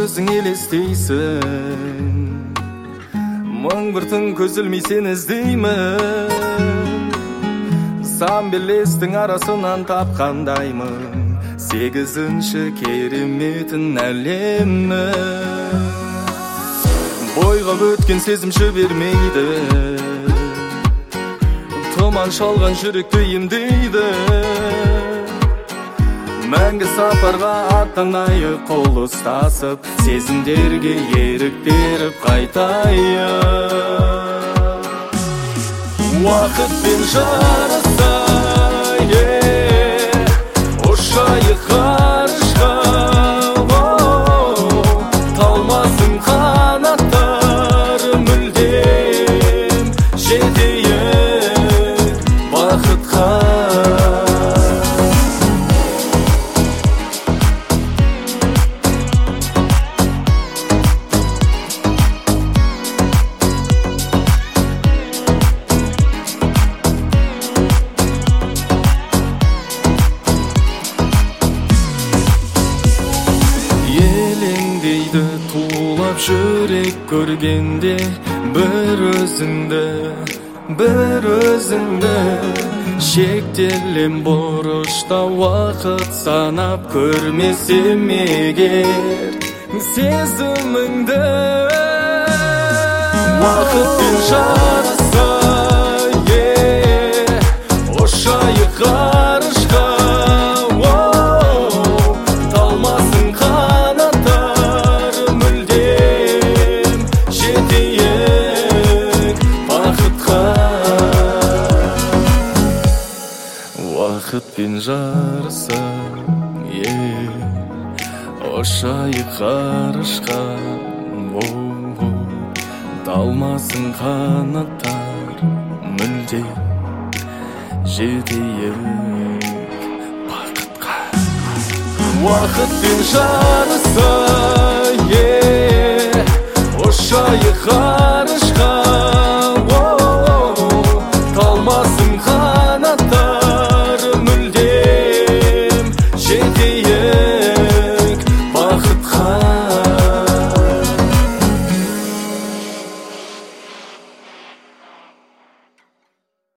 өзің елестейсің, мың бір түн көзілмей сен іздеймін. Сан белестің арасынан тапқандаймын сегізінші кереметін әлемні. Бойға өткен сезім жібермейді, тұман шалған жүректі емдейді. Мәңгі сапарға аттанайық қол ұстасып, сезімдерге ерік беріп қайтайық. Уақытпен жарысай, ұшайық ғарышқа, талмасын қанаттар, мүлдем жетейік бақытқа. Елеңдейді тулап жүрек көргенде, бір өзіңді шектелем бұрышта уақыт санап көрмесем егер сезіміңді. Уақытпен жарысай, ұшайық ғарышқа, талмасын қанаттар, мүлдем жетейік бақытқа. Уақытпен жарысай, ұшайық ғарышқа, талмасын қанаттар, мүлдем жетейік бақытқа. Уақытпен жарысай, ұшайық ғарышқа,